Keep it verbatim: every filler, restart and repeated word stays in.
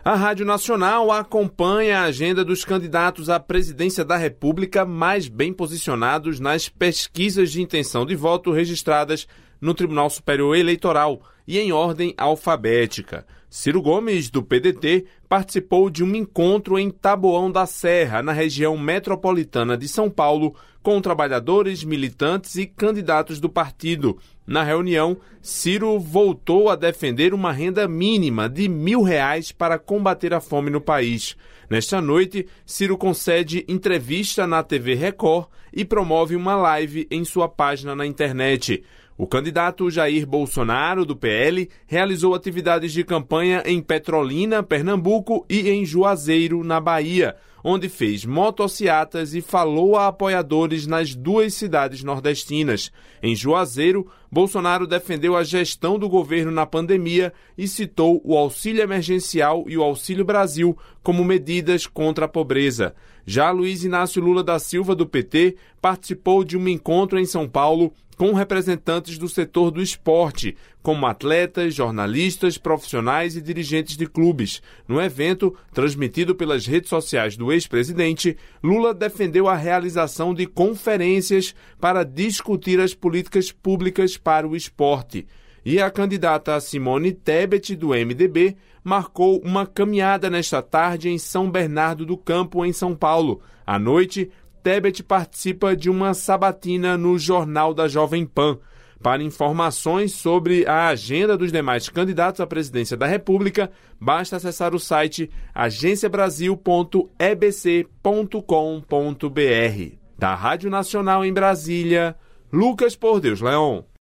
A Rádio Nacional acompanha a agenda dos candidatos à presidência da República mais bem posicionados nas pesquisas de intenção de voto registradas no Tribunal Superior Eleitoral e em ordem alfabética. Ciro Gomes, do P D T, participou de um encontro em Taboão da Serra, na região metropolitana de São Paulo, com trabalhadores, militantes e candidatos do partido. Na reunião, Ciro voltou a defender uma renda mínima de mil reais para combater a fome no país. Nesta noite, Ciro concede entrevista na T V Record e promove uma live em sua página na internet. O candidato Jair Bolsonaro, do P L, realizou atividades de campanha em Petrolina, Pernambuco e em Juazeiro, na Bahia, onde fez motociatas e falou a apoiadores nas duas cidades nordestinas. Em Juazeiro, Bolsonaro defendeu a gestão do governo na pandemia e citou o auxílio emergencial e o Auxílio Brasil como medidas contra a pobreza. Já Luiz Inácio Lula da Silva, do P T, participou de um encontro em São Paulo com representantes do setor do esporte, como atletas, jornalistas, profissionais e dirigentes de clubes. No evento, transmitido pelas redes sociais do ex-presidente, Lula defendeu a realização de conferências para discutir as políticas públicas para o esporte. E a candidata Simone Tebet, do M D B, marcou uma caminhada nesta tarde em São Bernardo do Campo, em São Paulo. À noite, Tebet participa de uma sabatina no Jornal da Jovem Pan. Para informações sobre a agenda dos demais candidatos à presidência da República, basta acessar o site agência brasil ponto e b c ponto com ponto b r. Da Rádio Nacional em Brasília, Lucas Por Deus Leon.